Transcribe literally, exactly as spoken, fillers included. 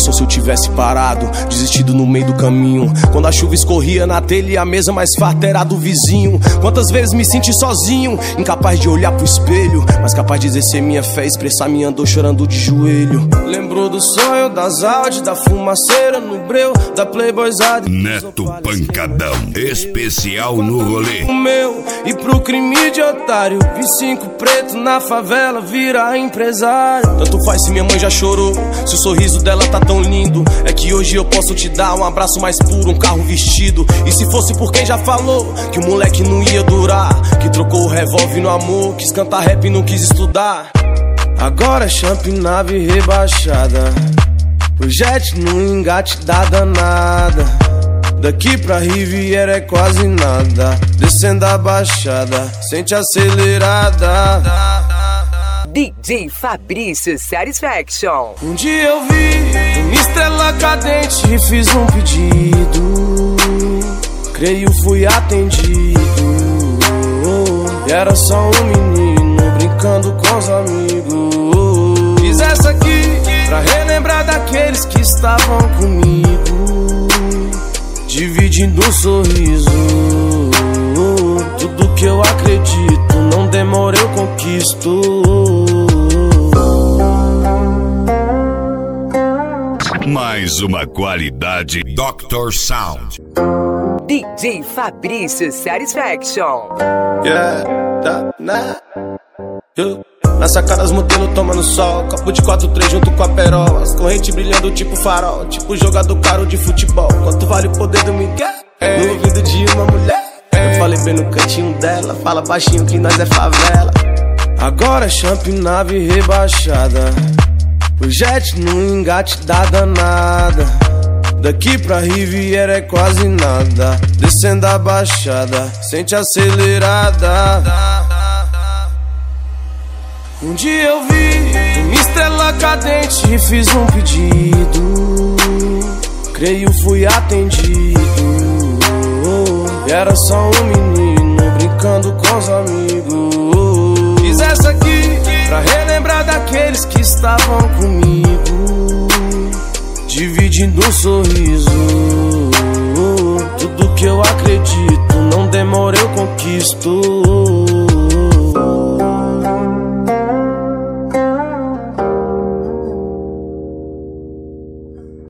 pensou se eu tivesse parado, desistido no meio do caminho? Quando a chuva escorria na telha e a mesa mais farta era do vizinho. Quantas vezes me senti sozinho, incapaz de olhar pro espelho, mas capaz de exercer minha fé, expressar minha dor chorando de joelho. Lembrou do sonho, das Audi, da fumaceira no breu, da Playboyzada. Neto Pancadão, especial no rolê. O meu, e pro crime de otário, vi cinco preto na favela, vira empresário. Tanto faz se minha mãe já chorou, se o sorriso dela tá tão lindo. É que hoje eu posso te dar um abraço mais puro, um carro vestido. E se fosse por quem já falou que o moleque não ia durar, que trocou o revólver no amor, quis cantar rap e não quis estudar. Agora é champ, nave rebaixada, o jet no engate da danada. Daqui pra Riviera é quase nada, descendo a baixada, sente acelerada. D J Fabrício Satisfaction. Um dia eu vi uma estrela cadente e fiz um pedido, creio fui atendido. E era só um menino brincando com os amigos. Fiz essa aqui pra relembrar daqueles que estavam comigo, dividindo um sorriso. Tudo que eu acredito, não demora eu conquisto. Mais uma qualidade doutor Sound. D J Fabrício Satisfaction. Yeah, tá, né? Eu. Na sacada as modelos tomando sol, copo de quatro três junto com a perola, as correntes brilhando tipo farol, tipo jogador caro de futebol. Quanto vale o poder do Miguel? É. No ouvido de uma mulher. É. Eu falei bem no cantinho dela, fala baixinho que nós é favela. Agora é champ, nave rebaixada, o jet no engate da danada. Daqui pra Riviera é quase nada, descendo a baixada, sente acelerada. Um dia eu vi uma estrela cadente e fiz um pedido, creio fui atendido. E era só um menino brincando com os amigos. Fiz essa aqui pra relembrar daqueles que estavam comigo, dividindo um sorriso. Tudo que eu acredito, não demora eu conquisto.